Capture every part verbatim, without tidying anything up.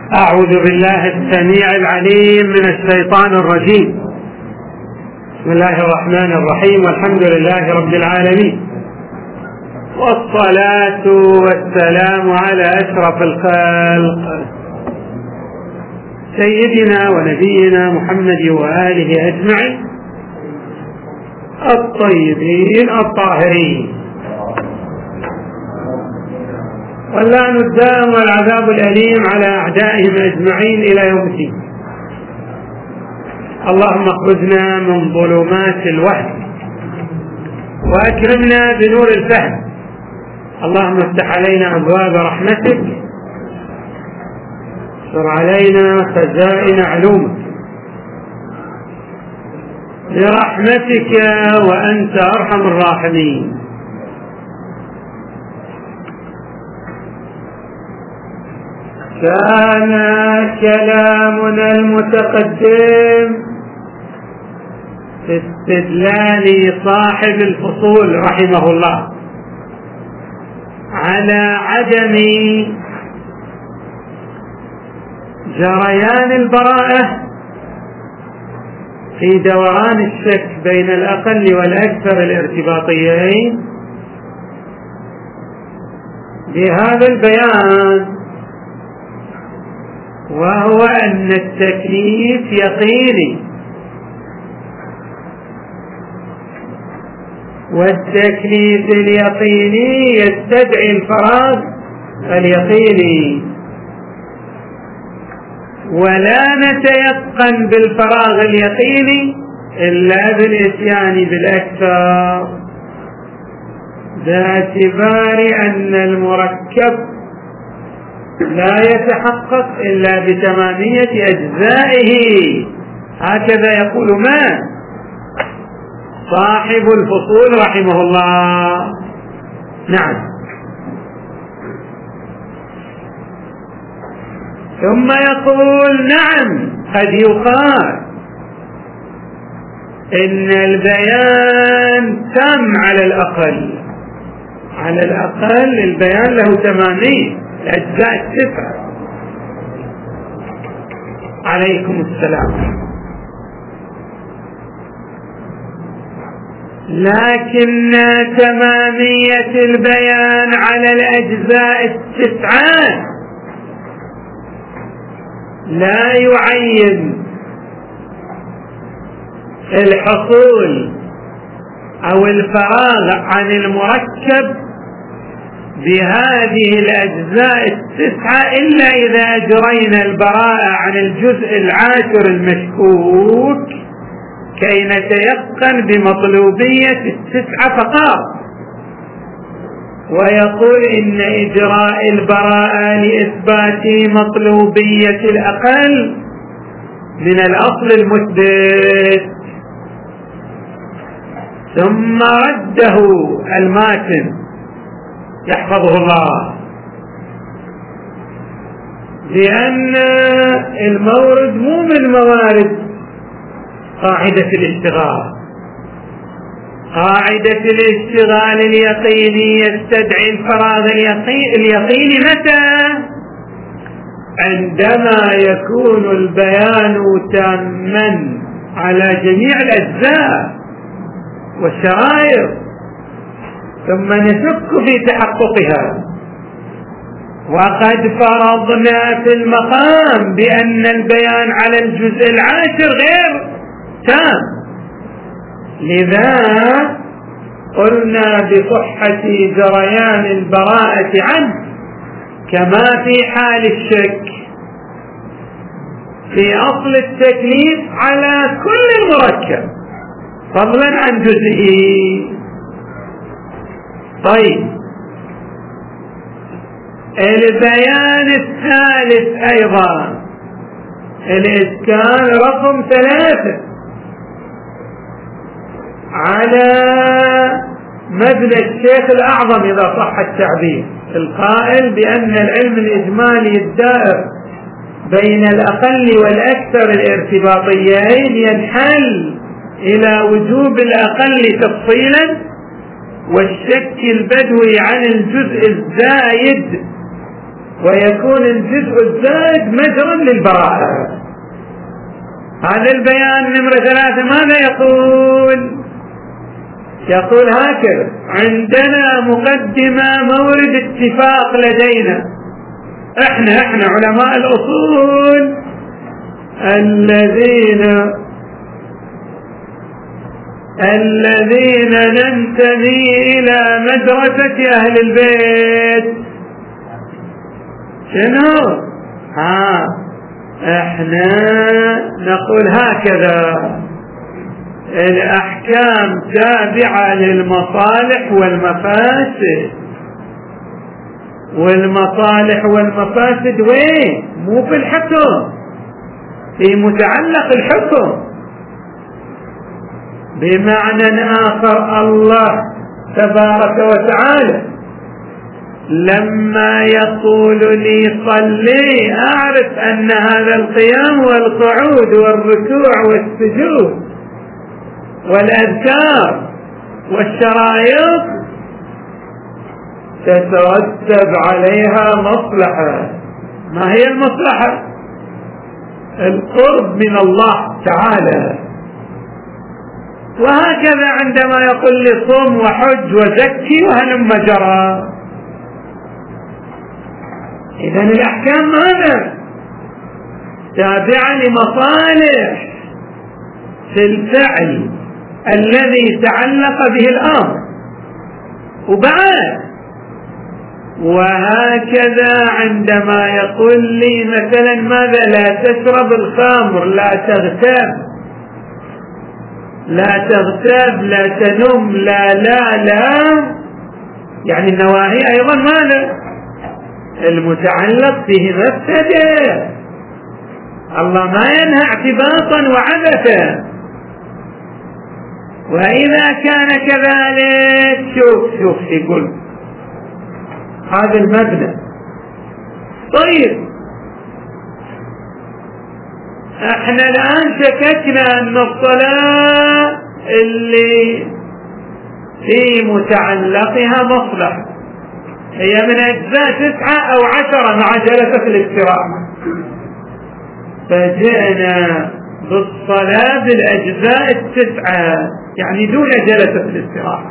أعوذ بالله السميع العليم من الشيطان الرجيم. بسم الله الرحمن الرحيم، والحمد لله رب العالمين، والصلاة والسلام على أشرف الخلق سيدنا ونبينا محمد وآله أجمعين الطيبين الطاهرين، واللعن الدائم والعذاب الأليم على أعدائهم أجمعين إلى يوم الدين. اللهم اخرجنا من ظلمات الوهم وأكرمنا بنور الفهم. اللهم افتح علينا أبواب رحمتك، انشر علينا خزائن علومك برحمتك وأنت أرحم الراحمين. كان كلامنا المتقدم في استدلال صاحب الفصول رحمه الله على عدم جريان البراءة في دوران الشك بين الأقل والأكثر الارتباطيين بهذا البيان، وهو أن التكليف يقيني، والتكليف اليقيني يستدعي الفراغ اليقيني، ولا نتيقن بالفراغ اليقيني إلا بالإتيان بالأكثر، باعتبار أن المركب لا يتحقق إلا بتمامية أجزائه. هكذا يقول من صاحب الفصول رحمه الله. نعم. ثم يقول نعم، قد يقال إن البيان تم على الأقل، على الأقل البيان له تمامية الأجزاء التسعة. عليكم السلام. لكن تمامية البيان على الأجزاء التسعة لا يعين الحصول أو الفراغ عن المركب بهذه الأجزاء التسعة إلا إذا أجرينا البراءة عن الجزء العاشر المشكوك كي نتيقن بمطلوبية التسعة فقط. ويقول إن إجراء البراءة لإثبات مطلوبية الأقل من الأصل المثبت. ثم رده الماتن يحفظه الله لأن المورد مو من موارد قاعدة الاشتغال. قاعدة الاشتغال اليقيني يستدعي الفراغ اليقيني متى؟ عندما يكون البيان تاما على جميع الأجزاء والشرائط، ثم نشك في تحققها. وقد فرضنا في المقام بأن البيان على الجزء العاشر غير تام، لذا قلنا بصحة جريان البراءة عنه كما في حال الشك في أصل التكليف على كل المركب فضلا عن جزئه. طيب، البيان الثالث أيضا الإسكان رقم ثلاثة على مبنى الشيخ الأعظم إذا صح التعبير، القائل بأن العلم الإجمالي الدائر بين الأقل والأكثر الارتباطيين ينحل إلى وجوب الأقل تفصيلا والشك البدوي عن الجزء الزايد ويكون الجزء الزائد مجرا للبراءة. هذا البيان نمرة ثلاثة ماذا يقول؟ يقول هكذا: عندنا مقدمة مورد اتفاق لدينا، احنا احنا علماء الأصول الذين الذين ننتمي إلى مدرسة أهل البيت. شنو؟ ها احنا نقول هكذا: الأحكام تابعة للمصالح والمفاسد، والمصالح والمفاسد وين؟ مو في الحكم، في متعلق الحكم. بمعنى آخر الله تبارك وتعالى لما يقول لي صلي أعرف أن هذا القيام والقعود والركوع والسجود والأذكار والشرائط تترتب عليها مصلحة. ما هي المصلحة؟ القرب من الله تعالى. وهكذا عندما يقول لي صم وحج وزكي وهلم جرى. إذن الأحكام ماذا؟ تابعة لمصالح في الفعل الذي تعلق به الأمر. وبعد وهكذا عندما يقول لي مثلا ماذا؟ لا تشرب الخمر، لا تغتاب، لا تغتاب، لا تنم، لا لا لا، يعني النواهي أيضا ماذا؟ المتعلق به مفسدة. الله ما ينهى اعتباطا وعبثا. وإذا كان كذلك شوف شوف يقول هذا المبنى. طيب احنا الآن شككنا أن الصلاة اللي في متعلقها مصلحة هي من أجزاء تسعة أو عشرة مع جلسة الاستراحة، فجئنا بالصلاة بالأجزاء التسعة يعني دون جلسة الاستراحة.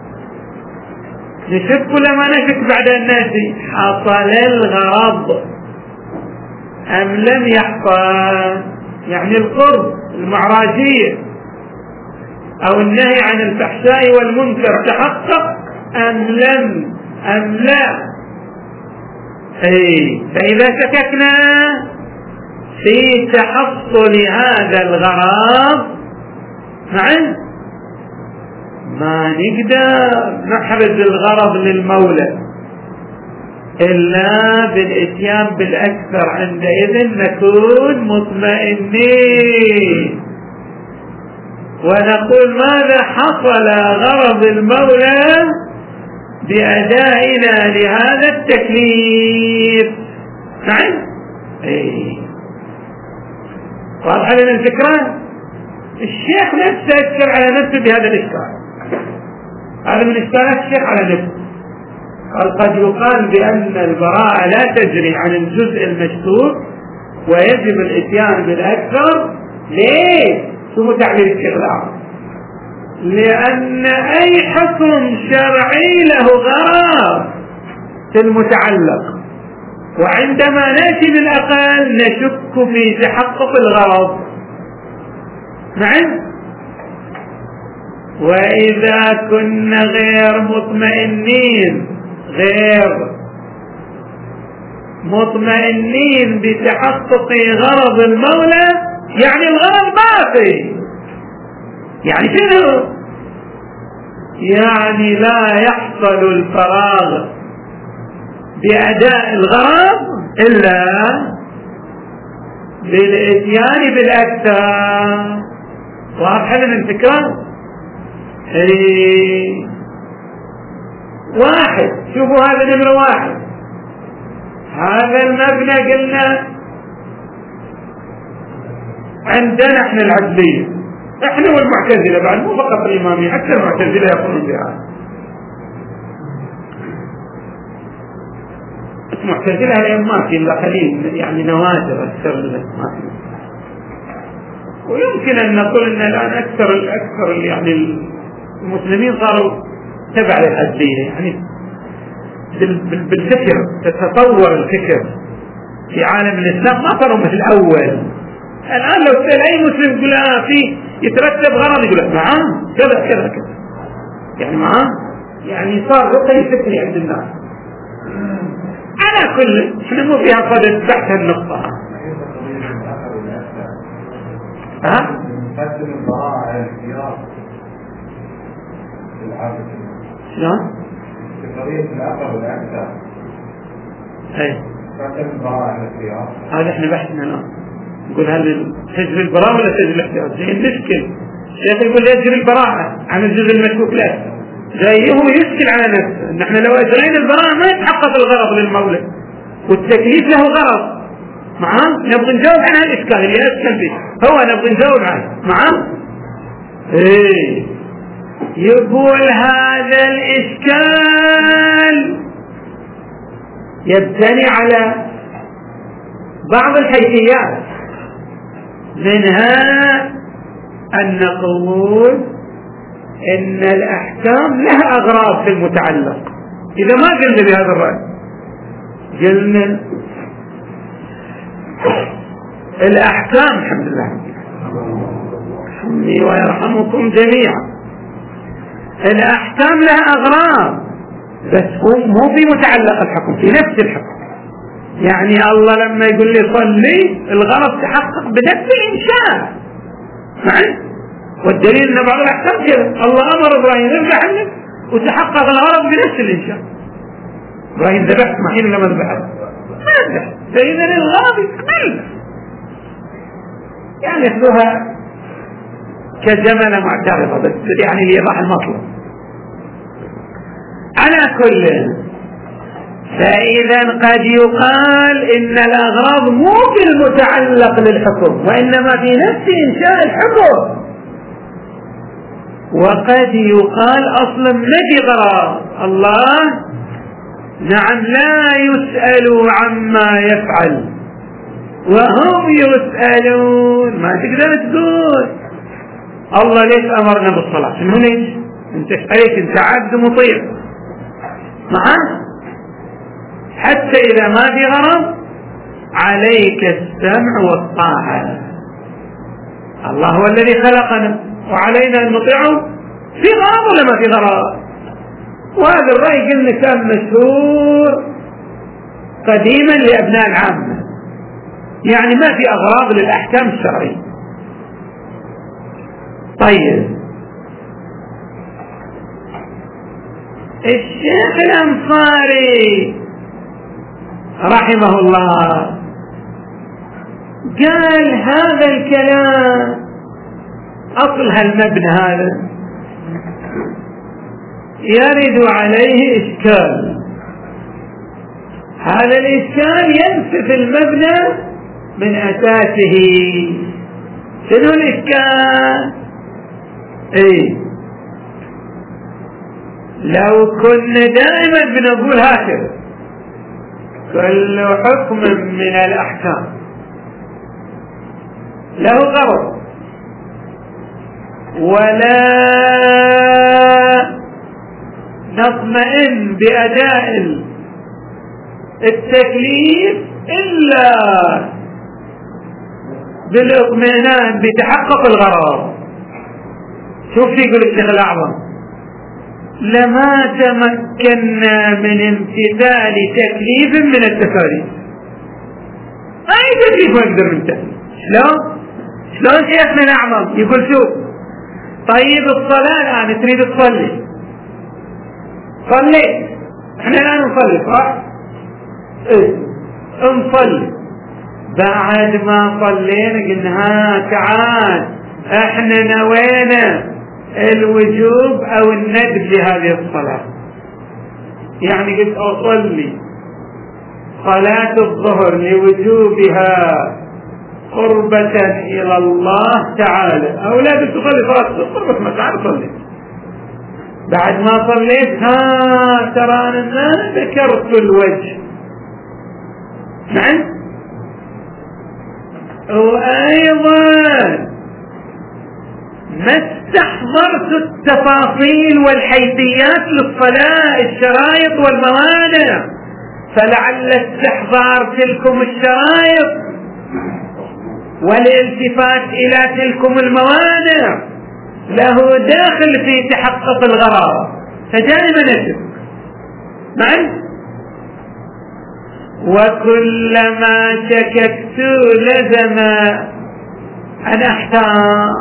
نشك ولا ما نشك بعد أن نأتي؟ حصل الغرض أم لم يحصل؟ يعني القرب المعراجية أو النهي عن الفحشاء والمنكر تحقق أم لم أم لا؟ أي فإذا شككنا في تحصل هذا الغرض معا ما نقدر نحرز الغرض للمولى إلا بالإتيان بالأكثر. عندئذ نكون مطمئنين ونقول ماذا حصل غرض المولى بأدائنا لهذا التكليف. نعم ايه واضح لنا الفكرة. الشيخ نفسه يذكر على نفسه بهذا الإشكال، هذا من إشكالات الشيخ على نفسه. قال قد يقال بأن البراءة لا تجري عن الجزء المشتوك ويجب الإتيان بالأكثر. ليه؟ شو تعليل الشيخ الأعظم؟ لأن أي حكم شرعي له غرض في المتعلق، وعندما نأتي بالأقل نشك في تحقق الغرض. نعم. وإذا كنا غير مطمئنين غير مطمئنين بتحقق غرض المولى يعني الغرض باقي. يعني شنو؟ يعني لا يحصل الفراغ بأداء الغرض إلا بالإتيان بالأكثر. واضح لنا الفكرة؟ ايه واحد. شوفوا هذا نمرة واحد. هذا المبنى قلنا عندنا احنا العدلية، احنا والمعتزلة بعد، مو فقط الإمامية، حتى المعتزلة يقولون بها. معتزلة اليوم ما في إلا قليل، يعني نوادر أكثر من ما في. ويمكن أن نقول أن الآن أكثر الأكثر يعني المسلمين صاروا تبع للحزبية، يعني بالفكر تتطور الفكر في عالم الإسلام، ما صاروا مثل الأول. الآن لو سأل أي مسلم يقول آه في يترتب غرض يقول نعم كذا كذا كذا، يعني معاه يعني صار رقي فكري عند الناس. على كل احنا مو فيها صدد تحت النقطة. ها؟ نقدم البراءة على الخيار في العادة. شلون؟ في قضية الأقل والأكثر. أي. نقدم البراءة على الخيار. هذا احنا بحثنا الآن. نقول هل تجري البراءة ولا تجري الاحتياط؟ زي المشكل. الشيخ يقول يجري البراءة عن الجزء المشكوك له. زي هو يشكل على نفسه. نحن لو أجرينا البراءة ما يتحقق الغرض للمولى. والتكليف له غرض. معاه؟ نبغى نجاوب عن هالإشكال اللي أسكن فيه. هو نبغى نجاوب عنه. معاه؟ إيه. يقول هذا الإشكال يبتني على بعض الحيثيات، منها أن نقول إن الأحكام لها أغراض في المتعلق. إذا ما قلنا بهذا الرأي قلنا الأحكام الحمد لله يرحمني ويرحمكم جميعا، الأحكام لها أغراض بس مو في متعلق الحكم، في نفس الحكم. يعني الله لما يقول لي صلي الغرض تحقق بنفس الإنشاء معي، والدليل أن بعض الأحكام كذا الله أمر إبراهيم يذبح عنه وتحقق الغرض بنفس الإنشاء. إبراهيم ذبح إسماعيل لما ذبح ما ذبح، فإذا الغرض يكمل، يعني يأخذوها كجملة معترضة بس يعني ليضح المطلب. على كل فإذا قد يقال إن الأغراض مو في المتعلق للحكم وإنما في نفس إنشاء الحكم، وقد يقال أصلا ما في غرض. الله نعم لا يسأل عما يفعل وهم يسألون. ما تقدر تقول الله ليش أمرنا بالصلاة؟ شنو ليش؟ انت عليك انت عبد مطيع معاه، حتى إذا ما في غرض عليك السمع والطاعة. الله هو الذي خلقنا وعلينا أن نطيعه في غرض ولا ما في غرض؟ وهذا الرأي قلنا كان مشهور قديما لأبناء العامة، يعني ما في أغراض للأحكام الشرعية. طيب الشيخ الأنصاري رحمه الله قال هذا الكلام أصل هالمبنى هذا يرد عليه إشكال. هذا الإشكال ينسف المبنى من أساسه. شنو الإشكال؟ إيه لو كنا دائما بنقول هكذا كل حكم من الأحكام له غرض ولا نطمئن بأداء التكليف إلا بالاطمئنان بتحقق الغرض. شوف يقول الشيخ الأعظم لما تمكنا من امتثال تكليف من التكاليف. أي تكليف ما يقدر من تكليف. شلون؟ شلون شيخنا الأعظم يقول شوف طيب الصلاة الآن تريد تصلي صليت، احنا الآن نصلي صح؟ ايه نصلي، بعد ما صلينا قلنا ها تعال احنا نوينا الوجوب او الندب لهذه الصلاة. يعني قلت اصلي صلاة الظهر لوجوبها قربة الى الله تعالى، او لا قلت تصلي صلاة قربة ما تعال صلي. بعد ما صليت ها ترى انا ما ذكرت الوجه نعم. وأيضا ما استحضرت التفاصيل والحيثيات للصلاة، الشرائط والموانع، فلعل استحضار تلكم الشرائط والالتفات إلى تلكم الموانع له داخل في تحقق الغرض، فدائما نشك. نعم. وكلما شككت لزم أن أحتار،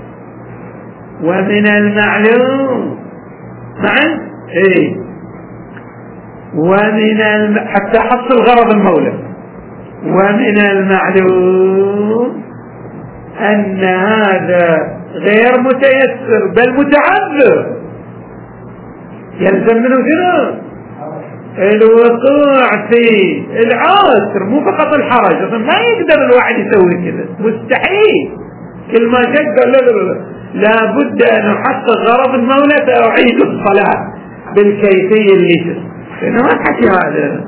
ومن المعلوم نعم إيه ومن الم... حتى حصل غرض المولى، ومن المعلوم أن هذا غير متيسر بل متعذر، يلزم منه شنو؟ الوقوع في العسر، مو فقط الحرج. ما يقدر الواحد يسوي كذا، مستحيل. كل ما شك لا لا لا لا بد أن أحقق غرض المولى فأعيد الصلاة بالكيفية اللي شنو ما حكي هذا.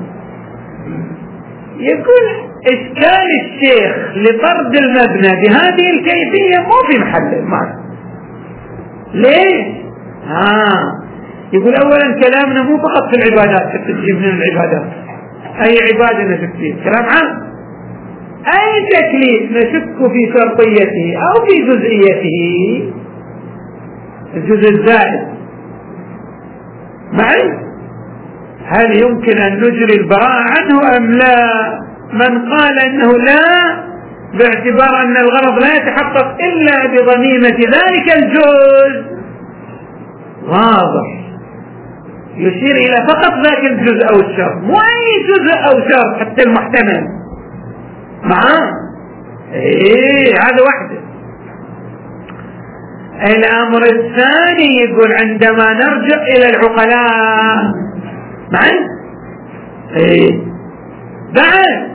يقول إشكال الشيخ لطرد المبنى بهذه الكيفية مو في محل. ما ليش؟ ها يقول أولا كلامنا مو فقط في العبادات، تجيب من العبادات أي عبادة نشك كلام عام، أي تكليف نشك في شرطيته أو في جزئيته، الجزء الزائد معي، هل يمكن أن نجري البراءة عنه أم لا؟ من قال أنه لا باعتبار أن الغرض لا يتحقق إلا بضميمة ذلك الجزء واضح، يشير إلى فقط ذاك الجزء أو الشرط، مو أي جزء أو شرط حتى المحتمل معاه. إيه هذا واحدة. الأمر الثاني يقول عندما نرجع إلى العقلاء معي إيه بعد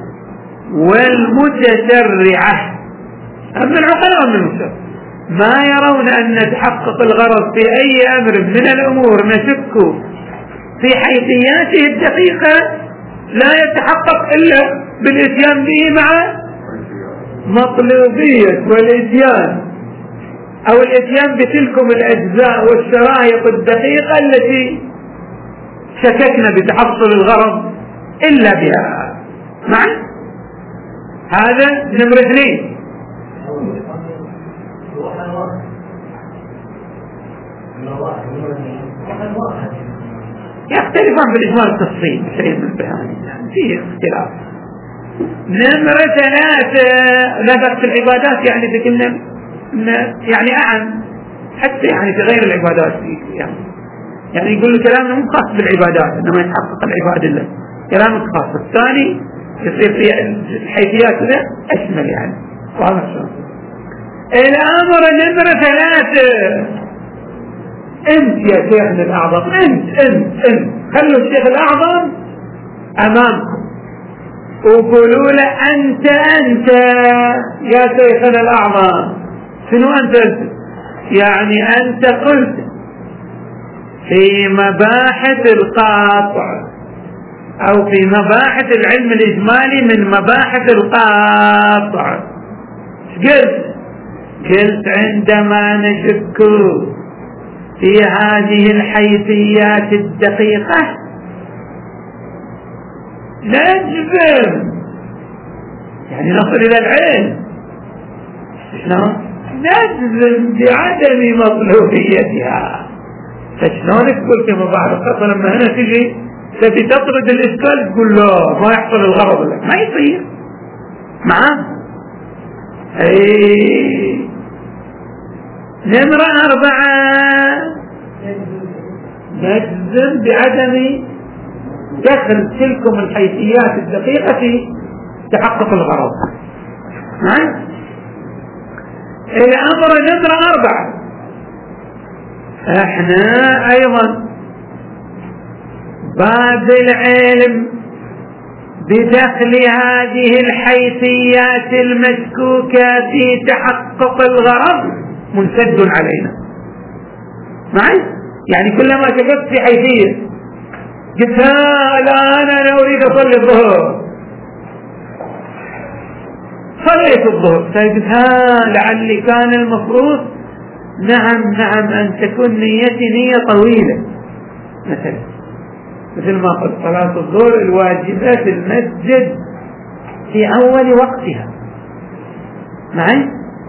والمتشرعة، أما العقلاء من المتشرع ما يرون أن تحقق الغرض في أي أمر من الأمور نشك في حيثياته الدقيقة لا يتحقق إلا بالإتيان به مع مطلوبية والإتيان أو الإتيان بتلكم الأجزاء والشرائط الدقيقة التي شككنا بتحصل الغرض إلا بها. معي هذا نمرة اثنين. يختلفان بالإجمال التفصيل شيء من البيان، يعني فيه اختلاف. نمرة ثلاثة لا في العبادات، يعني بكلنا يعني أعم حتى يعني في غير العبادات، يعني يعني يقول كلامنا مو خاص بالعبادات إنما يتحقق العبادة الله، كلامك خاص. الثاني يصير في الحيثيات له أشمل يعني. واضح شلون؟ الأمر نمرة ثلاثة، أنت يا شيخنا الأعظم، أنت أنت أنت خلوا الشيخ الأعظم أمامكم وقولوا له أنت أنت يا شيخنا الأعظم. شنو أنت أنت؟ يعني أنت قلت في مباحث القاطع أو في مباحث العلم الإجمالي من مباحث القاطع، قلت قلت عندما نشك في هذه الحيثيات الدقيقة نجزم، يعني نصل إلى العلم، شلون؟ نجزم بعدم مطلوبيتها. فشلون تقول كما بعد القصة لما هنا تجي تبي تطرد الإشكال تقول لا ما يحصل الغرض لك، ما يصير معاه. اي نمرة أربعة نجزم بعدم دخل تلكم الحيثيات الدقيقة في تحقق الغرض. نعم. الأمر نمرة أربعة، احنا أيضا باب العلم بدخل هذه الحيثيات المشكوكة في تحقق الغرض منسد علينا. معي؟ يعني كلما شككت في حيثية قلت الآن أنا أريد أصلي الظهر، صليت الظهر، طيب ها لعلي كان المفروض نعم نعم أن تكون نيتي نية طويلة مثلا، مثل ما قلت صلاة الظهر الواجبات في المسجد في أول وقتها معي،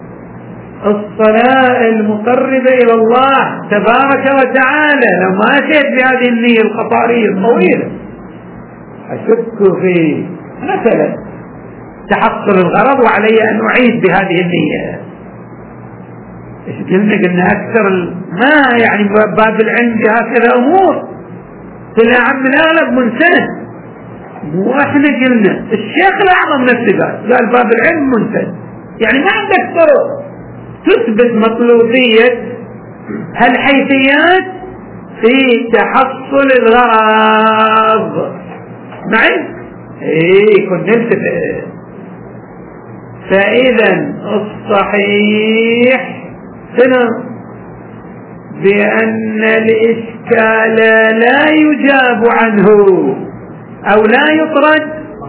الصلاة المقربة إلى الله تبارك وتعالى، لو ما أتيت بهذه النية الخطارية الطويلة أشك في مثلا تحصل الغرض وعلي أن أعيد بهذه النية. إيش قلنا؟ قلنا أكثر ما يعني باب العلم بهكذا أمور طلع عم الأغلب منسنة، وإحنا قلنا الشيخ الأعظم نفسه قال قال باب العلم منسنة، يعني ما عندك طرق تثبت مطلوبية هالحيثيات في تحصل الغرض معي. ايه كنت نلتفت. فإذا الصحيح هنا بأن الإشكال لا يجاب عنه أو لا يطرد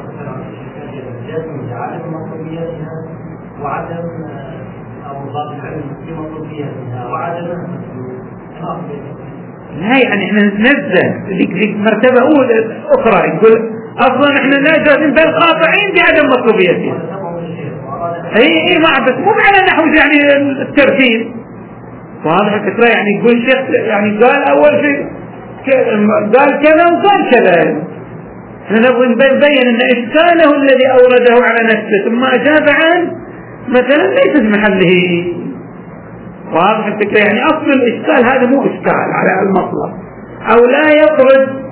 لا، يعني احنا ننزل ذيك مرتبة أولى أخرى يقول أصلا احنا نازلين بالقاطعين بعدم مطلوبيتها. اي اي ما بس مو على نحو يعني الترتيب واضح الفكرة، يعني يقول الشيخ يعني قال أول شيء قال كذا وقال كذا، احنا نبغى نبين ان إشكاله الذي أورده على نفسه ثم أجاب عنه مثلا ليس في محله. واضح الفكرة، يعني أصل الإشكال هذا مو إشكال على المطلب، أو لا يطرد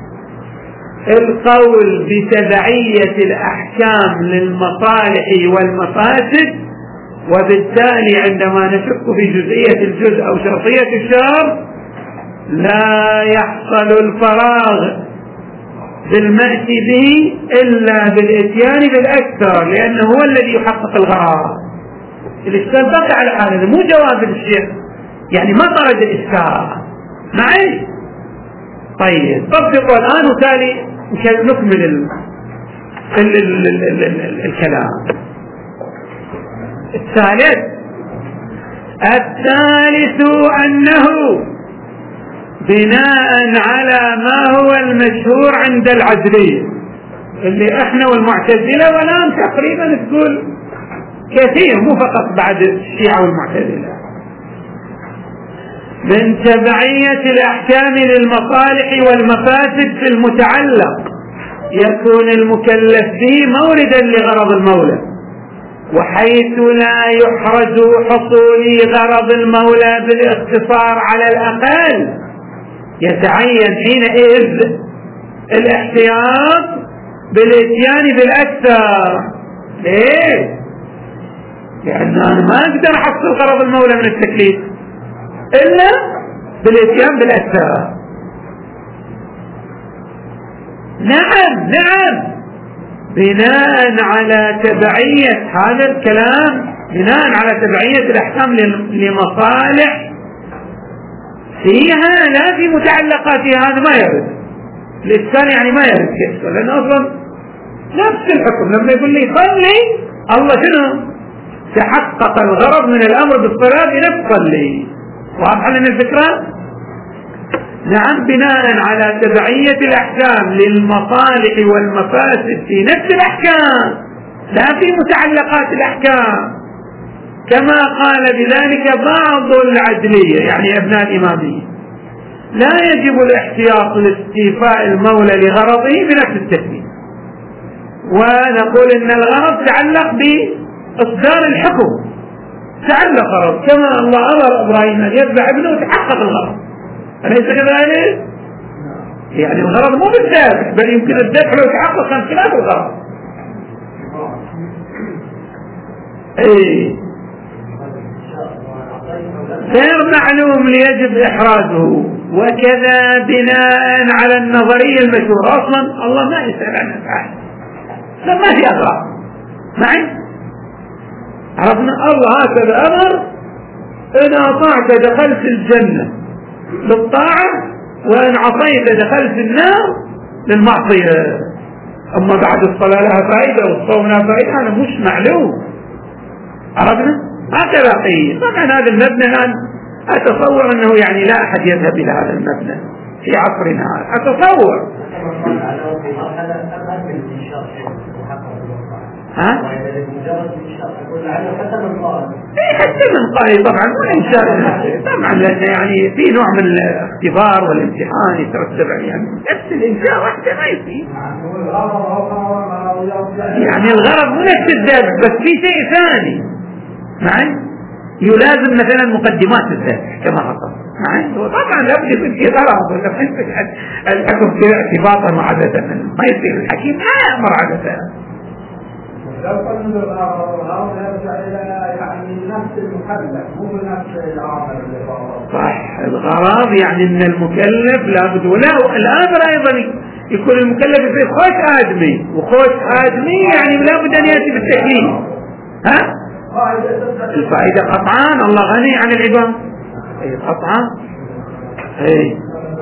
القول بتبعية الأحكام للمصالح والمفاسد، وبالتالي عندما نشك في جزئية الجزء أو شرطية الشرط لا يحصل الفراغ بالمأتي به إلا بالإتيان بالأكثر، لأنه هو الذي يحقق الغرض. الإشكال بقي على حاله، مو جواب الشيخ يعني ما طرد الإشكال معي. طيب طبقوا الآن وتالي نكمل ال ال ال ال ال ال الكلام. الثالث الثالث أنه بناء على ما هو المشهور عند العدلية اللي احنا والمعتزلة والآن تقريبا تقول كثير مو فقط بعد الشيعة والمعتزلة، من تبعية الأحكام للمصالح والمفاسد في المتعلق يكون المكلف به موردا لغرض المولى، وحيث لا يحرج حصول غرض المولى بالاقتصار على الأقل يتعين حينئذ الاحتياط بالاتيان بالأكثر. ليه؟ لأن أنا ما أقدر أحصل غرض المولى من التكليف إلا بالاتيان بالأكثر. نعم نعم بناء على تبعية هذا الكلام، بناء على تبعية الأحكام لمصالح فيها لا في متعلقاتها، هذا ما يرد الإشكال، يعني ما يرد كيف، لأن أصلا نفس الحكم لما يقول لي صلي الله شنو تحقق الغرض من الأمر بالصلاة بنفس صلي. واضح لنا الفكرة؟ نعم بناء على تبعية الأحكام للمصالح والمفاسد في نفس الأحكام لا في متعلقات الأحكام، كما قال بذلك بعض العدلية يعني أبناء الإمامية، لا يجب الاحتياط لاستيفاء المولى لغرضه بنفس التكليف، ونقول إن الغرض تعلق بإصدار الحكم، تعلق غرض كما الله أمر إبراهيم أن يذبح ابنه وتحقق الغرض، أليس كذلك؟ يعني الغرض مو بالذبح بل يمكن الذبح لو يتحقق عن خلاف الغرض. ايه غير معلوم ليجب إحرازه، وكذا بناء على النظرية المشهورة أصلا الله ما يسأل عن أفعال ما في أغراض معي. عرفنا الله هكذا أمر إن أطعت دخلت الجنة بالطاعة وإن عصيت دخلت النار للمعصية، أما بعد الصلاة لها فائدة والصوم لها فائدة هذا مش معلوم. عرفنا؟ هكذا قيل. طبعا هذا المبنى الآن أتصور أنه يعني لا أحد يذهب إلى هذا المبنى في عصرنا هذا، أتصور. ها؟ إيه حتى من قال طبعا وإنشاء طبعا لأن يعني في نوع من الاختبار والامتحان يترتب عليه يعني نفس الإنشاء واحدة ما يصير. يعني الغرض مو نفس الذبح بس في شيء ثاني معي يلازم مثلا مقدمات الذبح كما حصل معي. وطبعا لابد يكون في غرض ولا ما يصير الحكم في اعتباطا وعبثا ما يصير الحكيم لا يأمر عبثا. لو قلنا الغرض يرجع إلى يعني نفس المكلف مو نفس العامل اللي فوق. صح الغرض يعني أن المكلف لابد ولا الأمر أيضا يكون المكلف في خوش آدمي وخوش آدمي يعني لابد أن يأتي بالتكليف. ها؟ الفائدة قطعان الله غني عن العباد. أي قطعان. أي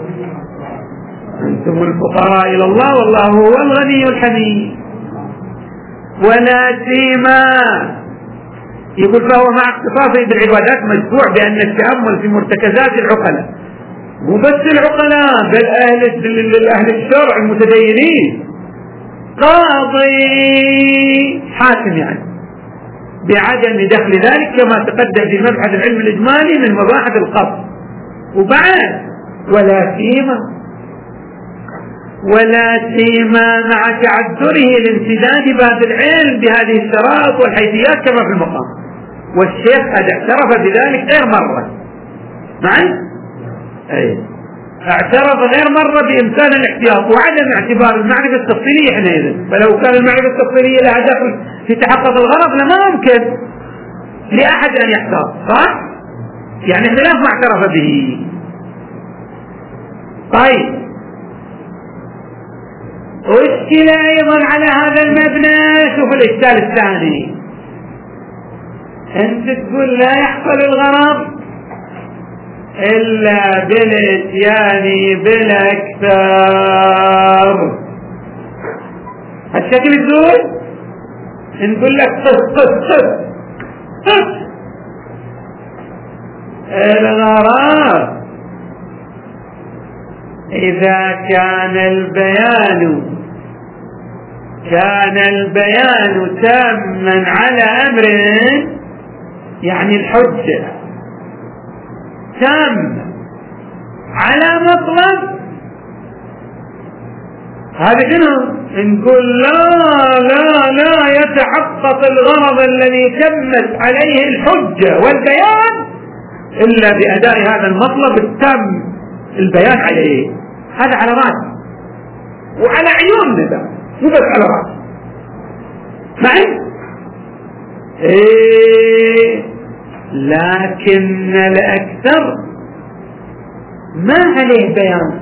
أنتم الفقراء إلى الله والله هو الغني الحميد. ولا سيما يقول فهو مع اختصاصه بالعبادات مشروع بأن التأمل في مرتكزات العقلاء مو بس العقلاء بل أهل أهل الشرع المتدينين قاضي حاكم يعني بعدم دخل ذلك كما تقدم في مبحث العلم الإجمالي من مباحث القصد. وبعد ولا سيما ولا سيما مع تعذره لامتداد باب العلم بهذه الشرائط والحيثيات كما في المقام. والشيخ قد اعترف بذلك غير مرة معي أي اعترف غير مرة بإمكان الاحتياط وعدم اعتبار المعرفة التفصيلية حينئذ. فلو كان المعرفة التفصيلية لها دخل في تحقق الغرض لما ممكن لأحد أن يحتاط صح؟ يعني خلاف ما اعترف به. طيب واشكل أيضا على هذا المبنى. شوف الإشكال الثاني أنت تقول لا يحصل الغرض إلا بالإتيان بالأكثر. هالشكل تقول نقول لك قص قص قص قص الغرض إذا كان البيان كان البيان تاما على أمر يعني الحجة تام على مطلب هذا شنو؟ نقول لا لا لا يتحقق الغرض الذي تمت عليه الحجة والبيان إلا بأداء هذا المطلب التام البيان عليه. هذا على رأس وعلى عيوننا ده مو بس على رأس معي إيه. لكن الأكثر ما عليه بيان.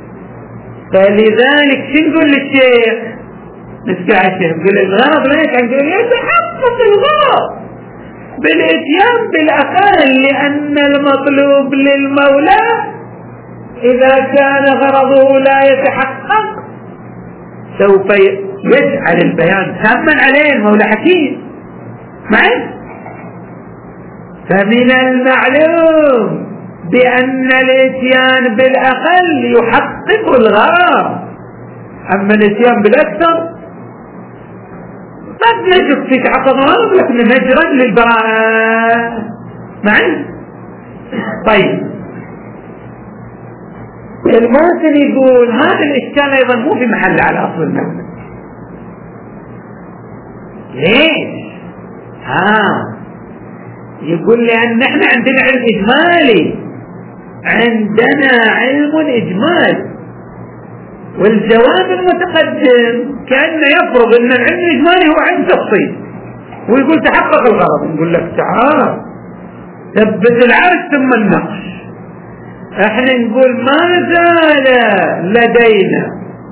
فلذلك شو نقول للشيخ نسمع الشيخ نقول الغرض ليش نقول يتحقق الغرض بالإتيان بالأقل لأن المطلوب للمولى إذا كان غرضه لا يتحقق سوف يجعل البيان تاما عليه المولى حكيم معي. فمن المعلوم بأن الاتيان بالأقل يحقق الغرض أما الاتيان بالأكثر قد نجد في تحقق الغرض لكن نجرا للبراءة معي. طيب الممكن يقول هذا الإشكال أيضا مو في محل على أصل المبنى. ليش؟ ها يقول لأن نحن عندنا علم إجمالي عندنا علم إجمالي والجواب المتقدم كأنه يفرض أن العلم الإجمالي هو علم تفصيل ويقول تحقق الغرض. نقول لك تعال ثبت العرش ثم النقش. احنا نقول ما زال لدينا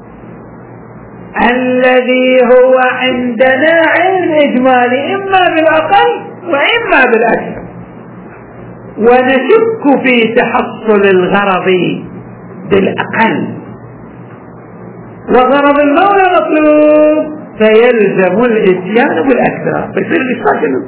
الذي هو عندنا علم إجمالي إما بالأقل وإما بالأكثر ونشك في تحصل الغرض بالأقل. وغرض المولى مطلوب فيلزم الاتيان بالاكثر. فيصير الاشكال شنو؟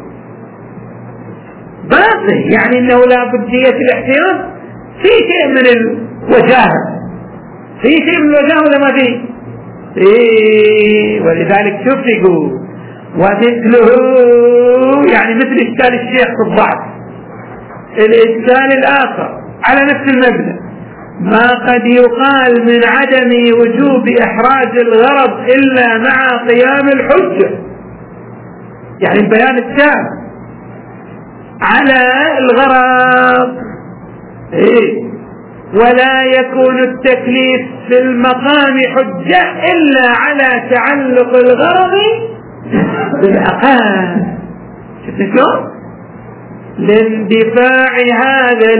باطل، يعني انه لا بدية الاحتياط في شيء من الوجاهة، في شيء من الوجاهة ولا ما فيه؟ إيه، ولذلك شوف يقول ومثله، يعني مثل اشكال الشيخ في الضعف. الاشكال الاخر على نفس المبنى ما قد يقال من عدم وجوب احراز الغرض الا مع قيام الحجة، يعني البيان التام على الغرض، إيه؟ ولا يكون التكليف في المقام حجة إلا على تعلق الغرض بالأقل. شفت شلون؟ لاندفاع هذا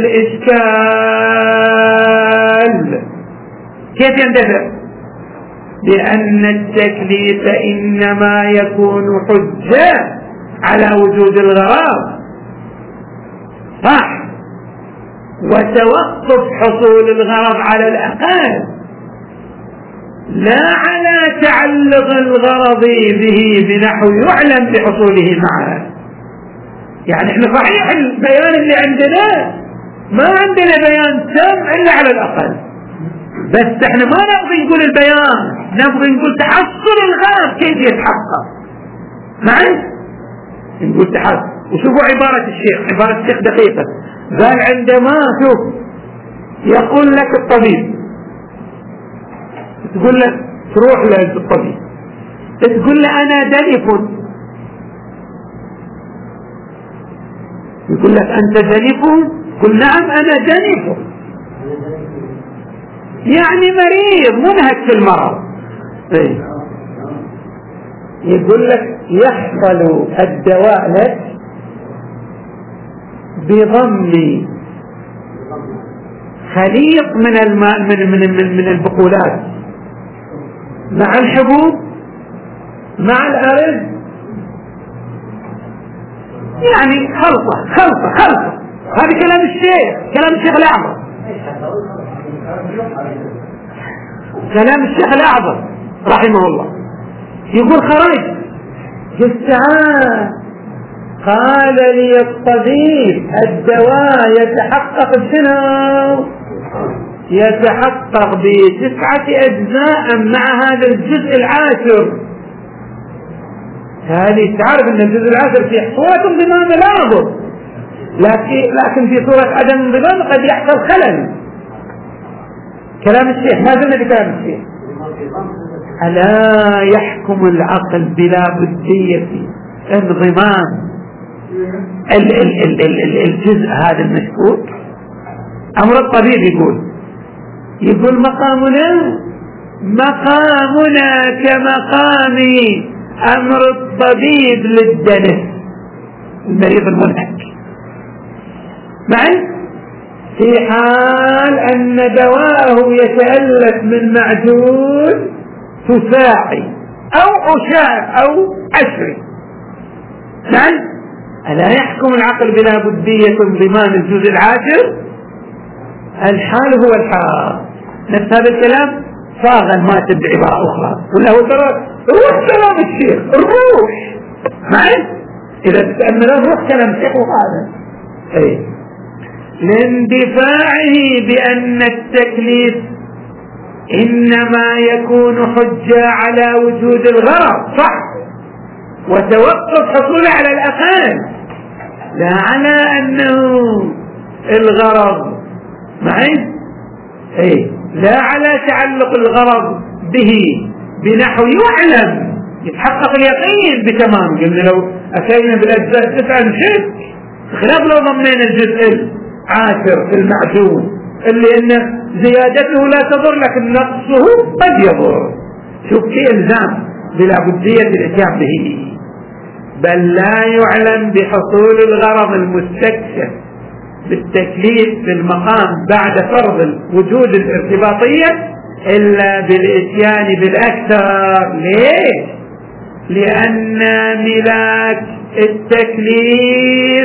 الإشكال. كيف يندفع؟ لأن التكليف إنما يكون حجة على وجود الغرض، صح، وتوقف حصول الغرض على الأقل، لا على تعلق الغرض به بنحو يعلم بحصوله معه. يعني احنا صحيح البيان اللي عندنا ما عندنا بيان تام إلا على الأقل، بس احنا ما نبغي نقول البيان، نبغي نقول تحصل الغرض كيف يتحقق. معي؟ نقول تحصل. وشوفوا عبارة الشيخ، عبارة الشيخ دقيقة. قال عندما شوف يقول لك الطبيب، تقول لك تروح للطبيب تقول له أنا دنف، يقول لك أنت دنف؟ قل نعم أنا دنف، يعني مريض منهك في المرض. يقول لك يحصل الدواء لك بضم خليط من الماء من من من, من البقولات مع الحبوب مع الأرز، يعني خلطة خلطة خلطة. هذا كلام الشيخ، كلام الشيخ الأعظم، كلام الشيخ الأعظم رحمه الله. يقول خرج في الساعات قال لي الطبيب الدواء يتحقق بشنو؟ يتحقق بتسعة أجزاء مع هذا الجزء العاشر. هذه تعرف أن الجزء العاشر في صورة انضمام الأعظم، لكن لكن في صورة عدم انضمام قد يحصل خلل. كلام الشيخ، ما زلنا بكلام الشيخ. ألا يحكم العقل بلا بدية انضمام ال ال ال ال ال الجزء هذا المشكوك؟ أمر الطبيب يقول يقول مقامنا مقامنا كمقام أمر الطبيب للدنس المريض المنهك، معي في حال أن دواءه يتألف من معجون تفاعي أو عشاء أو عشري. معي؟ ألا يحكم العقل بلا بدية انضمام الجزء العاشر؟ الحال هو الحال. نفس هذا الكلام صاغا ما تبدأ عبارة أخرى، ولا هو ترى روح كلام الشيخ، الروح معي. إذا تتأمل الروح كلام الشيخ وهذا أي لاندفاعه بأن التكليف إنما يكون حجة على وجود الغرض، صح، وتوقف حصوله على الأقل، لا على أنه الغرض معي، أي لا على تعلق الغرض به بنحو يعلم يتحقق اليقين بتمام. قلنا لو أتينا بالأجزاء تسعة نشك، خلاف لو ضمينا الجزء العاشر في المعجون اللي إن زيادته لا تضر لكن نقصه قد يضر. شوف في إلزام بلا بدية الإتيان به، بل لا يعلم بحصول الغرض المستكشف بالتكليف في المقام بعد فرض وجود الارتباطية إلا بالإتيان بالأكثر. ليش؟ لأن ملاك التكليف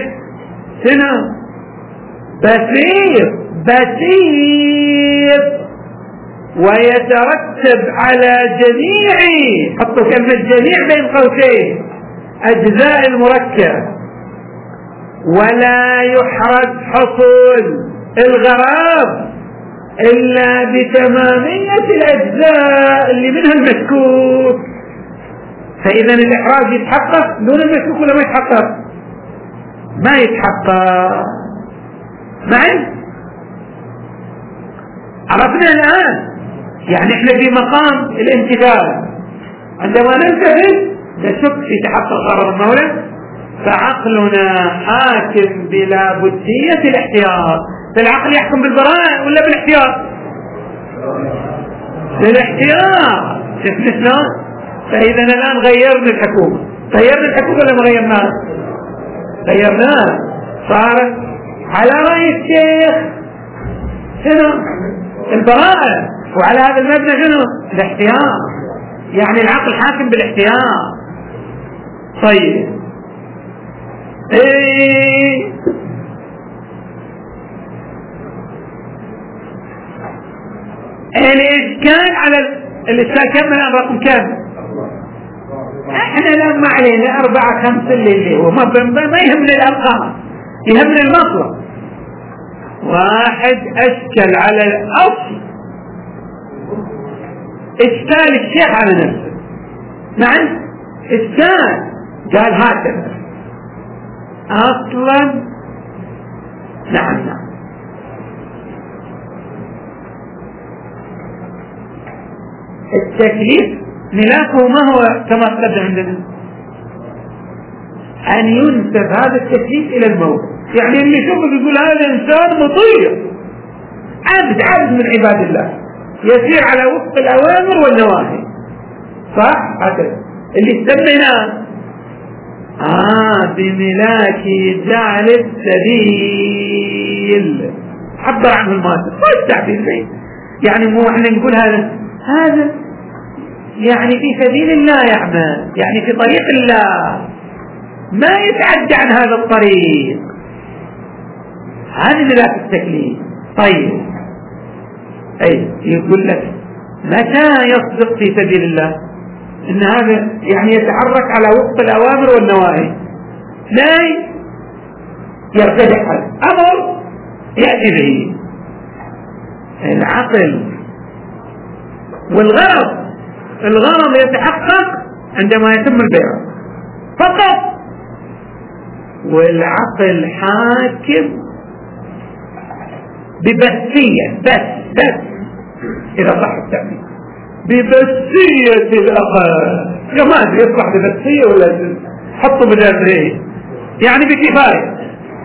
سنة بسيط بسيط ويترتب على جميع، حطوا كلمة جميع بين قوسين، أجزاء المركب، ولا يحرز حصول الغرض إلا بتمامية الأجزاء اللي منها المشكوك. فإذا الإحراز يتحقق دون المشكوك ولا ما يتحقق؟ ما يتحقق. معي؟ عرفنا الآن؟ يعني احنا في مقام الامتثال، عندما نلتفت نشك في تحقق غرض المولى، فعقلنا حاكم بلا بدية الاحتياط. فالعقل يحكم بالبراءة ولا بالاحتياط؟ بالاحتياط. شفنا شلون؟ فإذا الآن غيرنا الحكومة، غيرنا الحكومة ولا ما غيرناها؟ غيرناها، صارت على رأي الشيخ شنو؟ البراءة، وعلى هذا المبنى شنو؟ الاحتياط. يعني العقل حاكم بالاحتياط. طيب ايه الاشكال على الاشكال كم من رقم كم؟ احنا لما علينا اربعة خمسة اللي هو ما, ما يهمنا الارقام، يهمنا المطلب. واحد اشكل على الاصل، اشكال الشيخ على نفسه. نعم اشكال، قال هكذا اصلا. نعم نعم التكليف ملاكه ما هو كما قدم عندنا؟ أن ينسب هذا التكليف إلى الموت. يعني اللي يشوفه يقول هذا إنسان مطيع عبد عبد من عباد الله يسير على وفق الأوامر والنواهي، صح؟ هكذا اللي يسمينا آه بملاك جعل السبيل، عبر عنه المؤلف. ما التعبير زين؟ يعني مو احنا نقول هذا هذا يعني في سبيل الله يعمل، يعني في طريق الله، ما يتعدى عن هذا الطريق. هذه ملاك التكليف. طيب اي يقول لك متى يصدق في سبيل الله؟ ان هذا يعني يتحرك على وفق الاوامر والنواهي، لا يرتدع هذا امر ياتي به العقل. والغرض الغرض يتحقق عندما يتم البيع فقط، والعقل حاكم ببثية، بس بس إذا صح التعبير ببثية الأقل. كما أدري يصلح ببثية ولا حطوا بالأمرين، يعني بكفاية،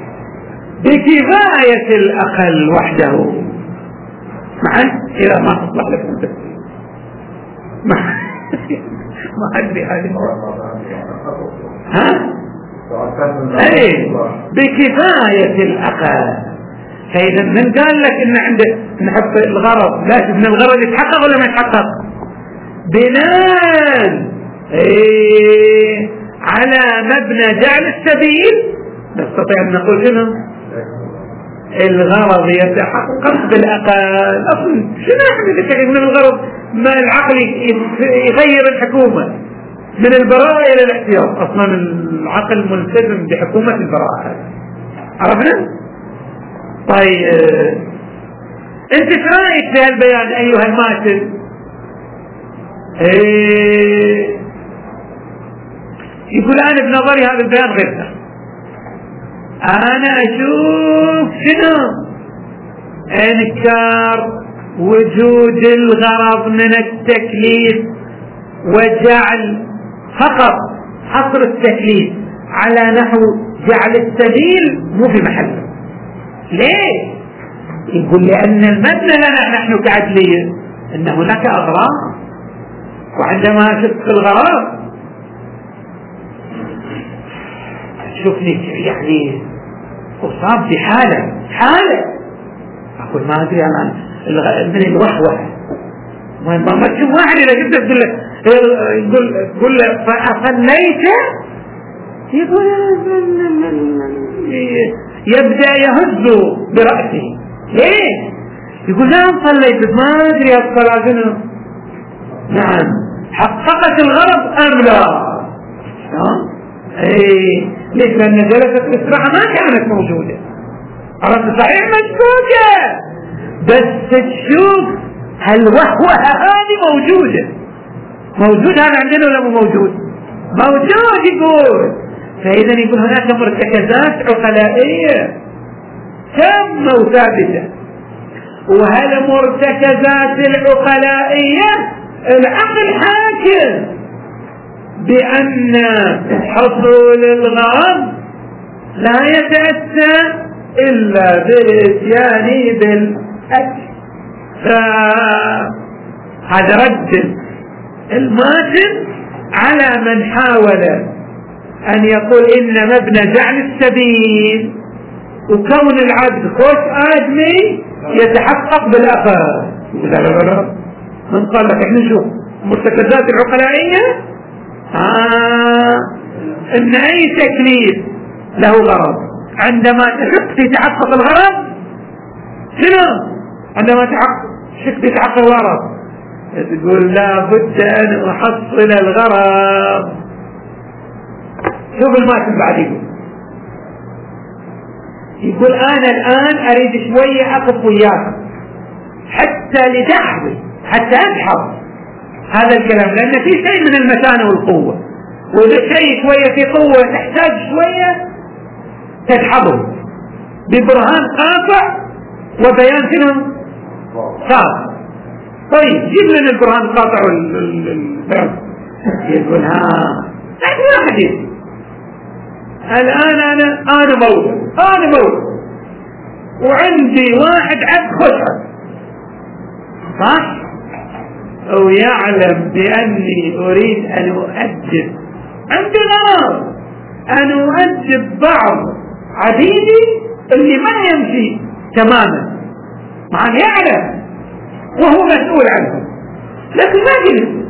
بكفاية الأقل وحده. معا إذا ما تصلح لك البثية ما ما أدري هذه ها أي بكفاية الأقل. فإذا من قال لك إن عندك نحط الغرض، لا شوف من الغرض يتحقق ولا ما يتحقق؟ بناء إيه على مبنى جعل السبيل نستطيع أن نقول شنو؟ الغرض يتحقق بالأقل. أصلا شنو احنا نتحقق من الغرض؟ ما العقل يغير الحكومة من البراءة إلى الاحتياط. أصلا العقل ملتزم بحكومة البراءة. عرفنا؟ طيب انت ايش رايك في هالبيان ايها الماتل؟ ايه يقول انا بنظري هذا البيان غير صح. انا اشوف شنو انكار وجود الغرض من التكليف وجعل فقط حصر التكليف على نحو جعل السبيل مو في محله. ليه؟ يقول لأن المبنى لنا نحن كعدلية أن هناك أغراض، وعندما شفت الغرض شوفني يعني أصاب بحالة حالة أقول ما أدري أنا من الوحوة ما ما تشوف واحد إذا جبت تقول له يقول يقول له فأفنيت يقول يبدأ يهز برأسه. ليه؟ يقول نعم صليت ما أدري الصلاة شنو. نعم حققت الغرض أم لا؟ ايه ليش؟ لأن جلسة الاستراحة ما كانت موجودة. عرفت؟ صحيح مشكوكة، بس تشوف هل وهوة هذه موجودة. موجود هذا عندنا ولا مو موجود؟ موجود. يقول فإذا يقول هناك مرتكزات عقلائية تامة وثابتة. وهل مرتكزات العقلائية العقل حاكم بأن حصول الغرض لا يتأتى إلا بالإتيان بالأكل. فهذا رد الماتن على من حاول أن يقول إن مبنى جعل السبيل وكون العبد خوش آدمي يتحقق بالأخر. لا لا لا من قال لك احنا نشوف مرتكزات العقلائية آه ان اي تكليف له غرض. عندما تشك في تحقق الغرض شنو؟ عندما تشك في تحقق الغرض تقول لا بد ان احصل الغرض. شوف الماتن بعد يقول يقول انا الان اريد شوية اقف وياك حتى لدعوي حتى أبحث هذا الكلام، لأن في شيء من المتانة والقوة، وإذا شيء شوية في قوة تحتاج شوية تدحضه ببرهان قاطع وبيان شنو صار. طيب جيب لنا البرهان القاطع والبيان. يقول ها يعني واحد يقول الآن أنا أنا مولى أنا مولى وعندي واحد عبد خشب صح؟ أو يعلم بأني أريد أن أؤدب عندي غرض أن أؤدب بعض عبيدي اللي ما يمشي تماما مع أن يعلم وهو مسؤول عنه لكن ما قلت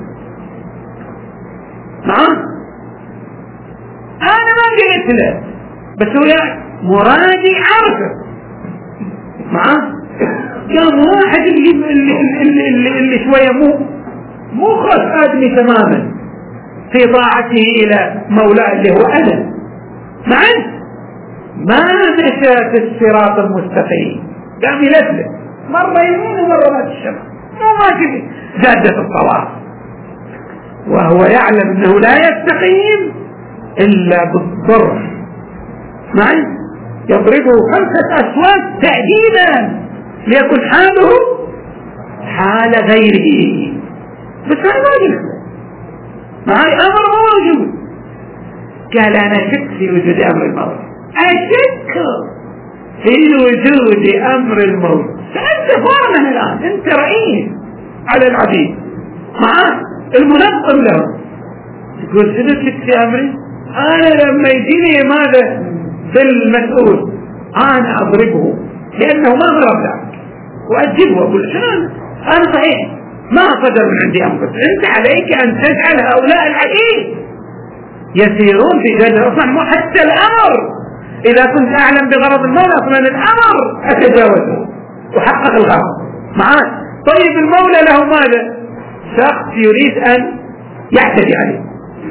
معه أنا ما قلت له بس هو يعني مرادي عارفه معه كان واحد اللي اللي, اللي, اللي, اللي شوية مو مو خاص آدمي تماما في طاعته إلى مولاه اللي هو أنا معه ما مشى في الصراط المستقيم قام يلفلف مرة يمين ومرة ما تشمع ما ماشي جادة الصواب وهو يعلم أنه لا يستقيم إلا بالضر معه يضربه خمسة أصوات تأديبا ليكن حاله حال غيره. بس أنا ما قلت معي أمر موجود. قال أنا شك في وجود أمر الموت أشك في وجود أمر الموت. فأنت فارما الآن أنت رئيس على العبيد معه المنظم له تقول شنو شك في أمري؟ أنا لما يجيني ماذا بالمسؤول أنا أضربه لأنه ما ضرب ذلك وأجبه وأقول شنو أنا صحيح ما صدر من عندي أمر أنت عليك أن تجعل هؤلاء العبيد يسيرون في جنة أصلا حتى الأمر إذا كنت أعلم بغرض المولى أصلا الأمر أتجاوزه وحقق الغرض معاه. طيب المولى له ماذا؟ شخص يريد أن يعتدي عليه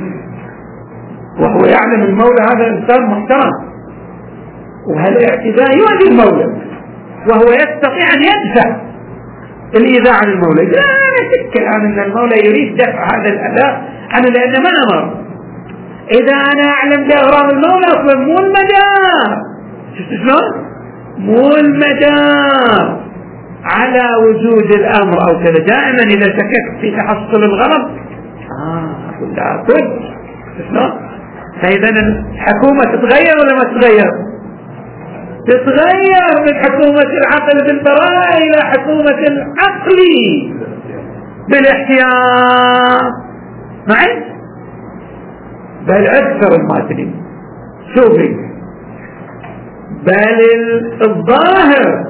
وهو يعلم المولى هذا إنسان محترم وهالاعتداء يؤذي المولى وهو يستطيع أن يدفع الإيذاء عن المولى. لا نشك الآن أن المولى يريد دفع هذا الأذى عنه لأن ما أمر. إذا أنا أعلم بأغراض المولى أصلا مو المدار شفت شلون؟ مو المدار على وجود الأمر أو كذا. دائما إذا شككت في تحصل الغرض آه لا بد شلون؟ فإذا الحكومة تتغير ولا ما تتغير؟ تتغير من حكومة العقل بالبراءة إلى حكومة العقل بالاحتياط معي. بل أكثر الماتنين شوفي بل الظاهر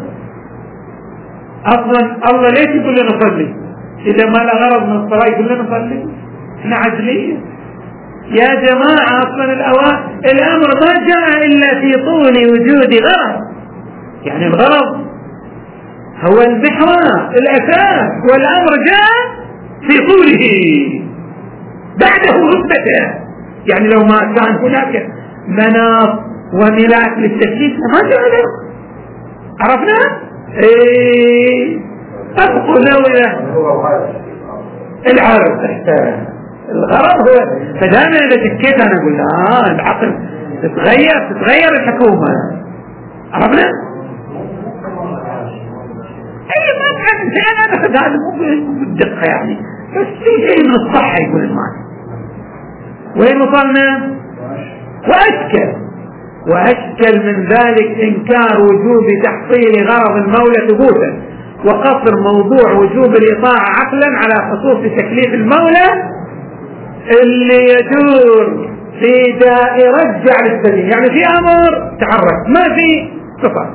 أصلا الله ليش يقول لنا نصلي إذا ما له غرض من الصلاة يقول لنا نصلي احنا عجلية يا جماعة. أصلا الأمر ما جاء إلا في طول وجود غرض يعني الغرض هو المحور الأساس، والأمر جاء في طوله بعده رتبته. يعني لو ما كان هناك مناط وملاك للتكليف ما جاء له. عرفنا؟ ايه أبقوا له العرض الغرض هو. فدائما إذا شكيت أنا أقول آه العقل تتغير تتغير الحكومة. عرفنا؟ أي ما تعرف أنا أخذ هذا مو بالدقة يعني، بس في شيء من الصحة يقول المعنى. وين وصلنا؟ وأشكل وأشكل من ذلك إنكار وجوب تحصيل غرض المولى ثبوتا، وقصر موضوع وجوب الإطاعة عقلا على خصوص تكليف المولى اللي يدور في دائرة جعل السبيل. يعني في أمر تعرف ما في صفة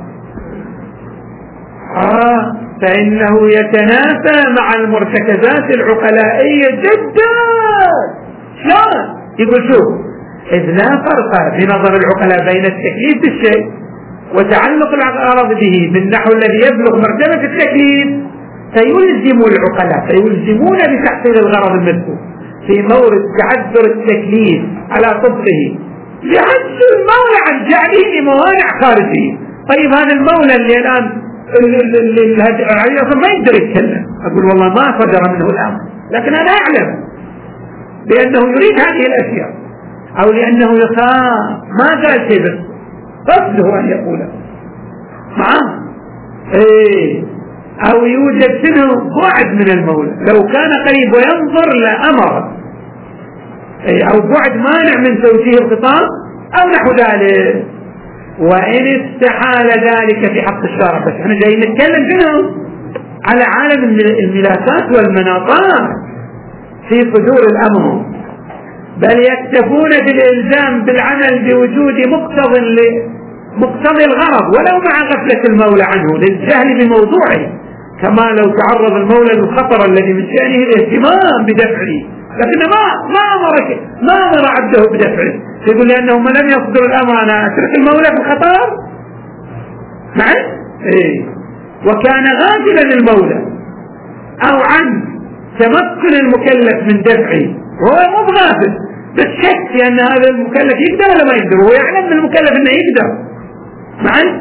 آه فإنه يتنافى مع المرتكزات العقلائية جدا. شلون؟ يقول شوف، إذ لا فرق بنظر العقلاء بين التكليف بالشيء وتعلق الغرض به بالنحو الذي يبلغ مرتبة التكليف، فيلزم العقلاء فيلزمون بتحصيل الغرض المذكور في مورد تعذر التكليف على طبقه لعجز المولى عن جعله موانع خارجية. طيب هذا المولى اللي الآن اللي اصلا ما يقدر يتكلم، اقول والله ما صدر منه الامر، لكن انا اعلم بانه يريد هذه الاشياء، او لانه يخاف ما قال شيء بس قصده ان يقوله معه ايه، او يوجد منه بعد من المولى، لو كان قريب وينظر لامر ايه، او بعد مانع من توجيه الخطاب او نحو ذلك. وإن استحال ذلك في حق الشارع، بس احنا جايين نتكلم شنو؟ على عالم الملاكات والمناطات في صدور الأمر، بل يكتفون بالإلزام بالعمل بوجود مقتضى مقتضى الغرض ولو مع غفلة المولى عنه للجهل بموضوعه، كما لو تعرض المولى للخطر الذي من شأنه الاهتمام بدفعه، لكن ما ما أمرك ما أمر عبده بدفعه، يقول لأنه ما لم يصدر الأمر أنا أترك المولى في الخطر معي إيه. وكان غافلا المولى أو عن تمكن المكلف من دفعه، وهو مو غافل بس شك أن هذا المكلف يقدر ولا ما يقدر، هو يعلم من المكلف أنه يقدر معي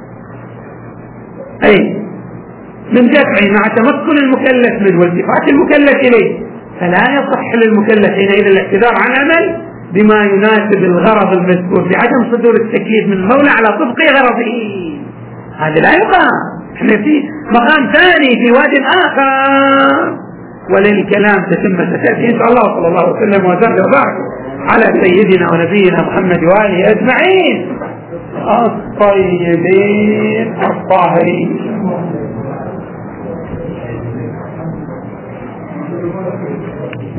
أي من دفعه مع تمكن المكلف منه والتفات المكلف إليه، فلا يصح للمكلف حينئذ الاعتذار عن عمل بما يناسب الغرض المذكور بعدم صدور التكليف من المولى على طبق غرضه. هذا لا يقام، احنا في مقام ثاني في واد آخر، وللكلام تتم ستأتي إن شاء الله. صلى الله وسلم وزاد وبارك على سيدنا ونبينا محمد وآله أجمعين الطيبين الطاهرين.